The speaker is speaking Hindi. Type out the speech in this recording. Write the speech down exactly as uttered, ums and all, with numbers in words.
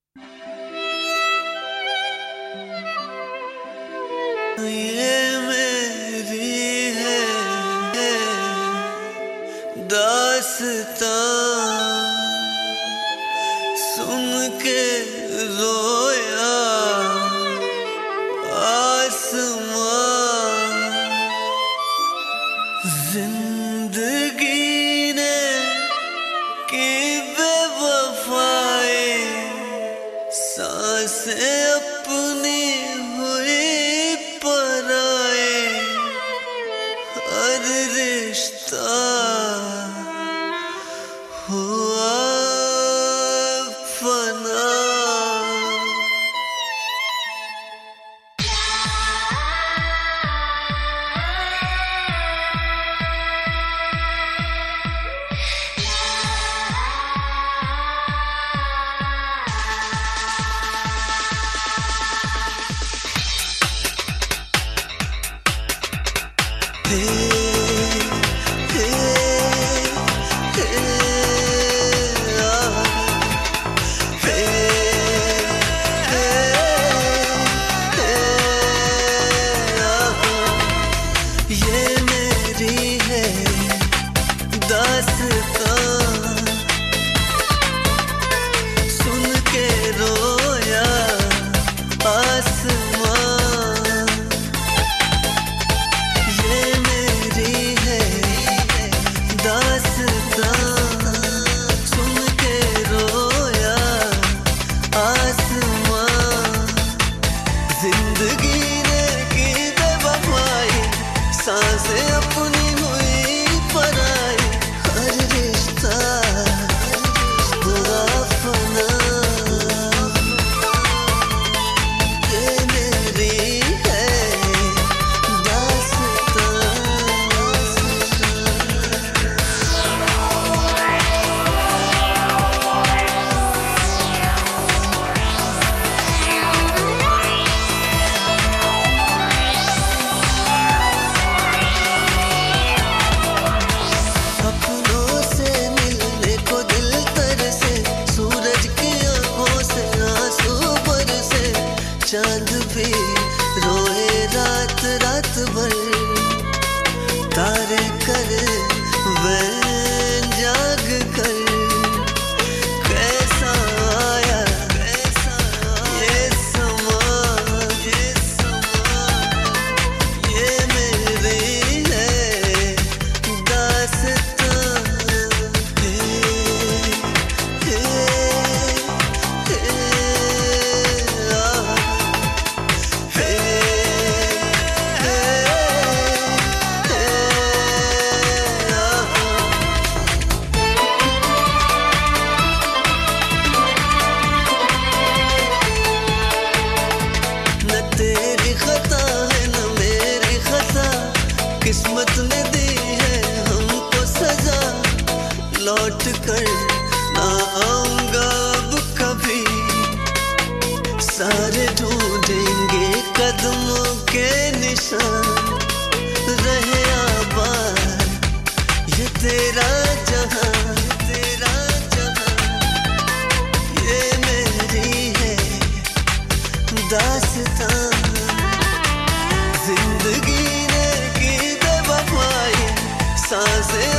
ये मेरी है, है दास्तां, सुन के रोया आसमां। जिंदगी ने की बेवफाई, सांसें अपनी हुई पराए, हर रिश्ता हुआ फना। Hey, hey, hey, ah, hey, hey, hey, ah, ये मेरी है दास्तां, सुन के रोया आसमां। जिंदगी ने की बेवफाई, सांसें अपनी हुई पराई, हर रिश्ता हुआ फना। ये मेरी है दास्तां। चांद भी रोए रात रात भर, तारे कर वैन जाग कर। कैसा आया कैसा ये समा, ये समा, ये मेरी है दास्तां। हे, हे, हे, तेरी खता है न मेरी खता, किस्मत ने दी है हमको सजा। लौट कर ना आऊंगा अब कभी, सारे ढूंढेंगे कदमों के निशान। रहे आबाद ये तेरा जहां, तेरा जहां, ये मेरी है दास्तां। जिंदगी ने की बेवफाई, सांसें